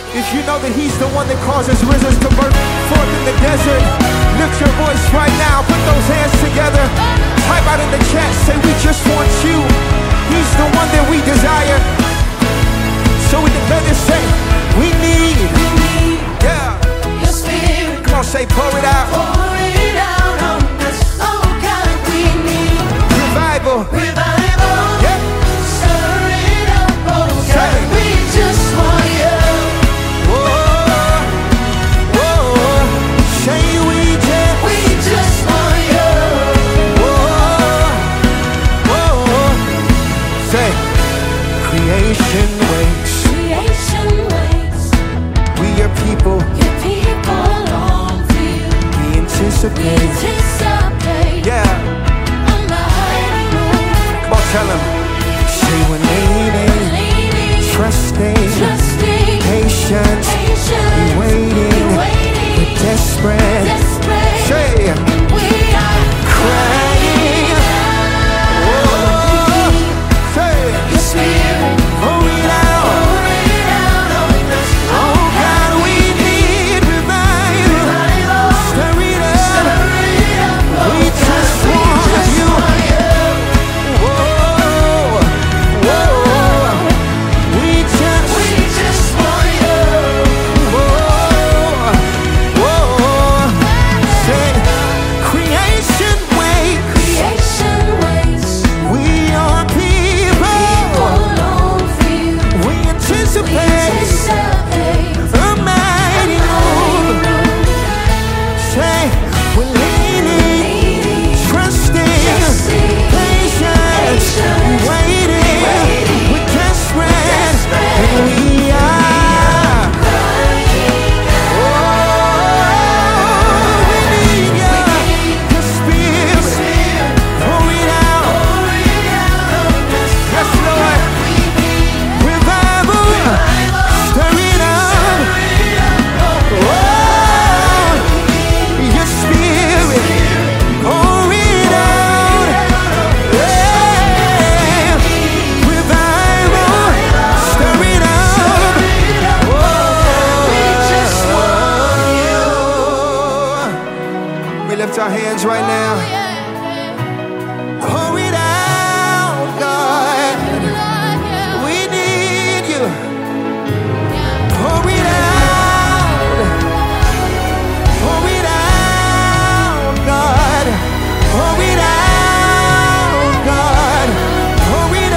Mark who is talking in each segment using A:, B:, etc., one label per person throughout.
A: If you know that he's the one that causes rivers to burst forth in the desert, lift your voice right now. Put those hands together. Type out in the chat. Say, we just want you. He's the one that we desire. So we can better say, we need. Yeah.
B: Your spirit.
A: Come on, say, pour it out.
B: Pour it out on us. Oh God, we need
A: Revival.
B: revival.
A: Yeah.
B: Stir it up, oh God.
A: Say.
B: We just want you.
A: Creation waits. We your people
B: long for you.
A: we anticipate. Yeah. Come on, tell him. Say we're leaning, trusting, patient, we waiting, we're desperate. Say,
B: We are
A: crying. Oh, say,
B: your spirit.
A: pour it out.
B: Pour it out on us.
A: Oh God, we need revival. Stir it up. We just want you. Whoa, whoa. We just
B: want you.
A: whoa, whoa. Say, creation waits. We are people.
B: long for you.
A: We anticipate the mighty move. Say, we're leaning, trusting, patient, waiting, we're desperate, and we are. Oh, we need you. Your spirit, pour it out. Yes, Lord. Revival, stir it up. Oh, your spirit, pour it out. Yeah. Revival, stir it up. Oh, we lift our hands right now. Pour it out, God. We need you. Pour it out. Pour it out, God. Pour it out, God. Pour it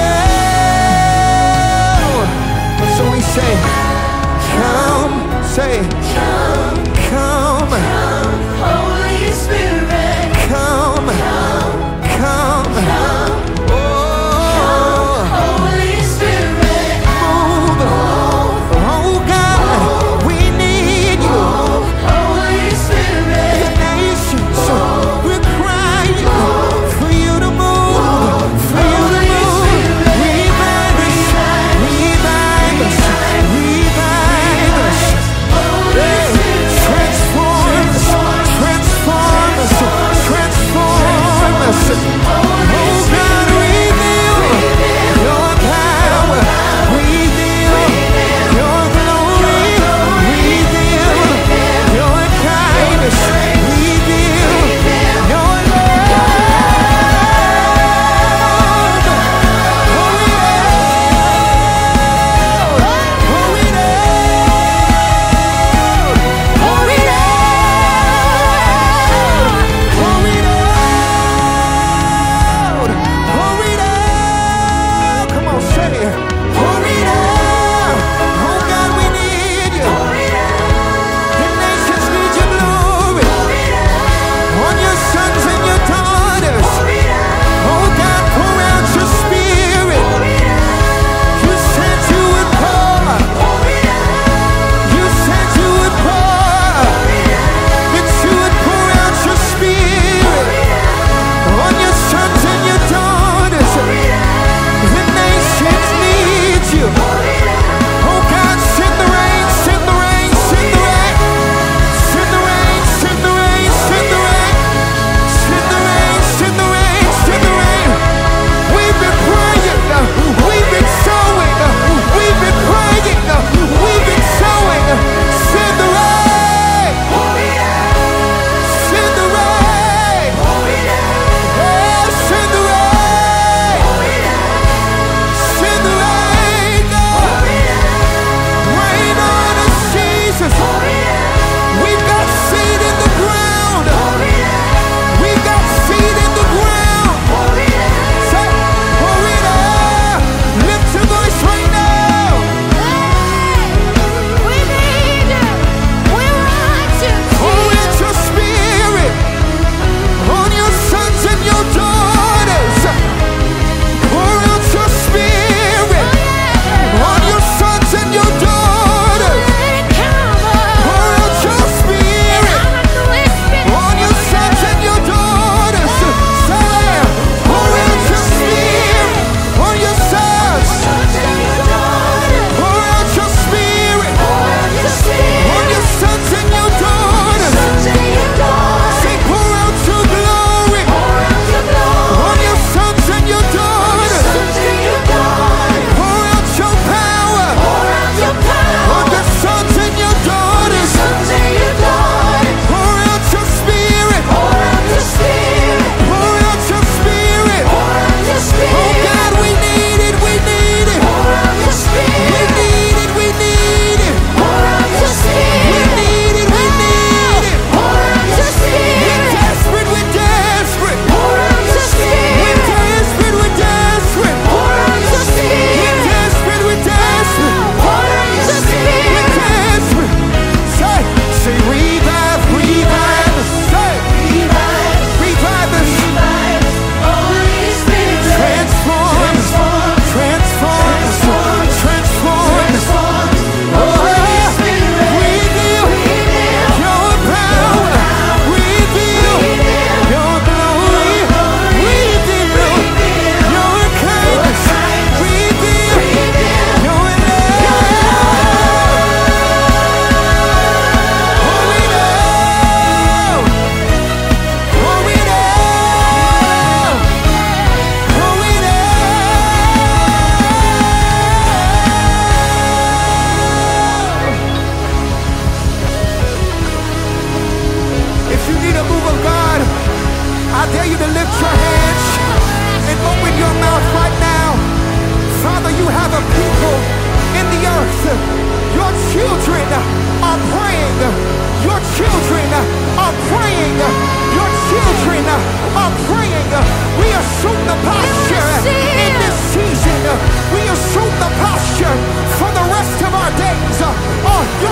A: out. So we say, come, say, come,
B: Holy Spirit.
A: come, come. Oh,
B: Holy Spirit.
A: move. Oh God, we need you.
B: Holy Spirit.
A: The nations, we're crying for you to move, for you to move. Revive us, revive us, revive us.
B: Holy
A: Hey.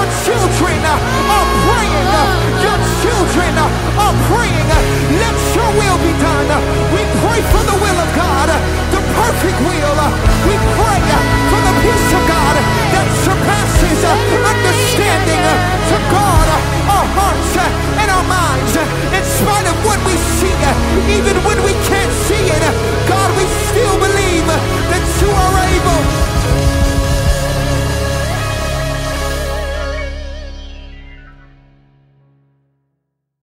A: your children.